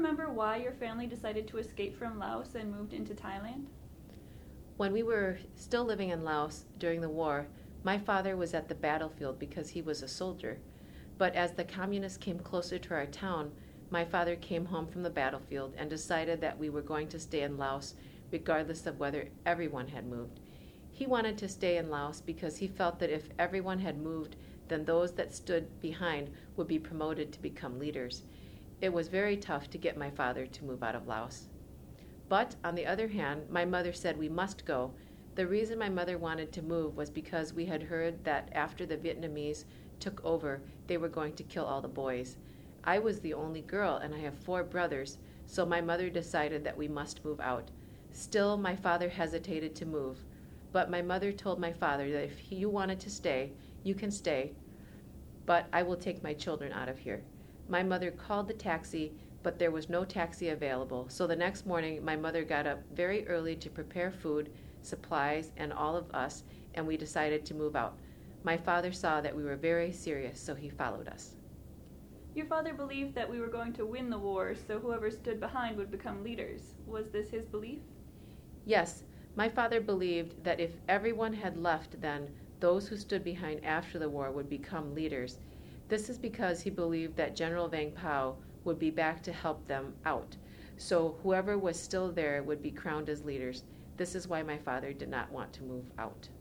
remember why your family decided to escape from Laos and moved into Thailand? When we were still living in Laos during the war, my father was at the battlefield because he was a soldier. But as the communists came closer to our town, my father came home from the battlefield and decided that we were going to stay in Laos regardless of whether everyone had moved. He wanted to stay in Laos because he felt that if everyone had moved, then those that stood behind would be promoted to become leaders. It was very tough to get my father to move out of Laos. But, on the other hand, my mother said we must go. The reason my mother wanted to move was because we had heard that after the Vietnamese took over, they were going to kill all the boys. I was the only girl, and I have 4 brothers, so my mother decided that we must move out. Still, my father hesitated to move. But my mother told my father that if you wanted to stay, you can stay, but I will take my children out of here. My mother called the taxi, but there was no taxi available, so the next morning my mother got up very early to prepare food, supplies, and all of us, and we decided to move out. My father saw that we were very serious, so he followed us. Your father believed that we were going to win the war, so whoever stood behind would become leaders. Was this his belief? Yes, my father believed that if everyone had left then, those who stood behind after the war would become leaders. This is because he believed that General Vang Pao would be back to help them out. So whoever was still there would be crowned as leaders. This is why my father did not want to move out.